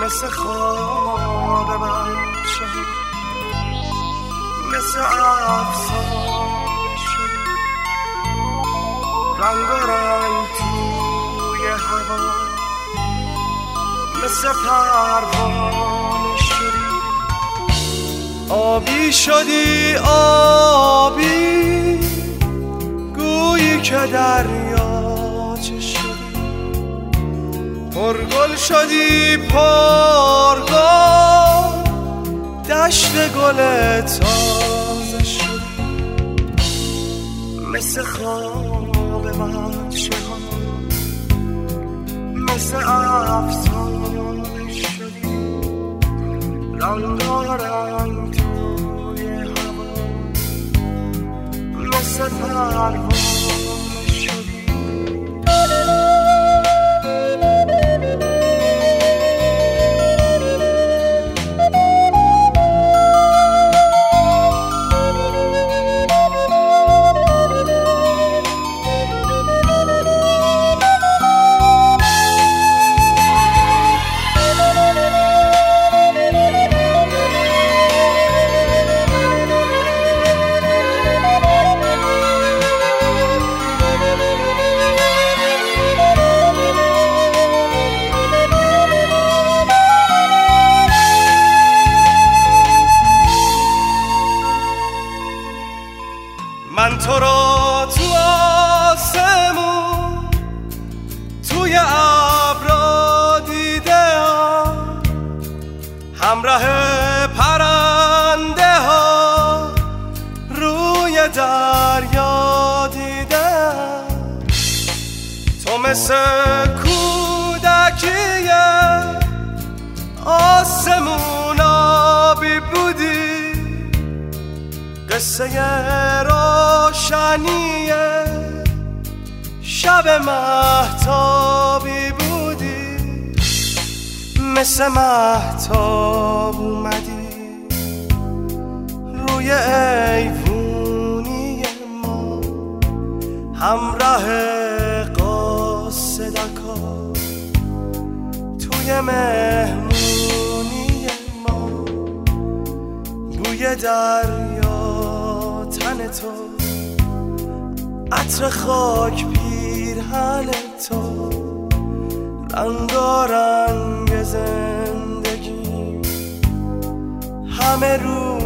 مثل خواب بچه مثل افسانه شدی رنگ و رنگ توی هوا مثل پروانه شدی آبی شدی آبی گویی که دریاچه شدی پرگل شدی پرگل دشت گل تازه شدی مثل خواب بچه ها مثل افسانه شدی رنگارنگ توی هوا مثل پروانه شدی من تو را تو آسمون توی ابرا دیدم همراه پرنده ها روی دریا دیدم تو مثل کودکی آسمون آبی بودی قصه روشنی شب مهتابی بودی مثل مهتاب اومدی روی ایوونی ما همراه قاصدکا توی مهمونی ما بوی دریا تن تو عطر خاک پیرهن تو رنگارنگ زندگی همه رو